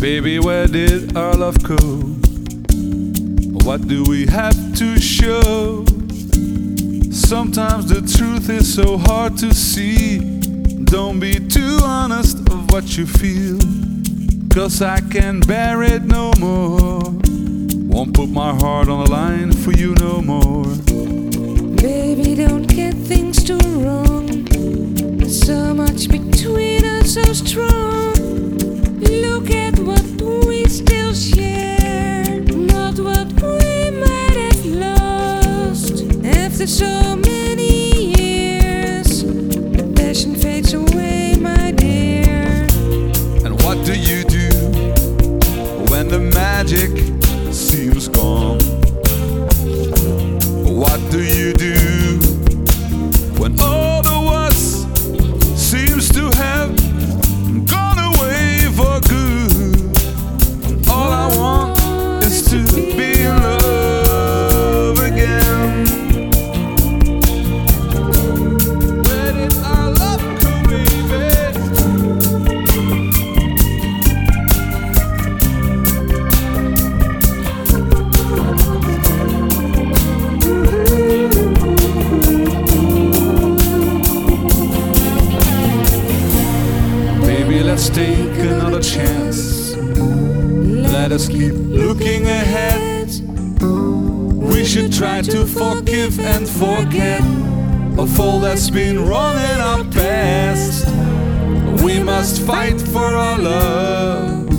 Baby, where did our love go? What do we have to show? Sometimes the truth is so hard to see. Don't be too honest of what you feel, 'cause I can't bear it no more. Won't put my heart on the line for you no more. Baby, don't get things too wrong. There's so much between us, so strong. Look at what we still share, not what we might have lost. After so many years, the passion fades away, my dear. And what do you do when the magic seems gone? What do you do when all the was seems to have gone away for good? All I want is to be in love again. Where did our love go, baby? Let's take another chance. Let us keep looking ahead. We should try to forgive and forget of all that's been wrong in our past. We must fight for our love.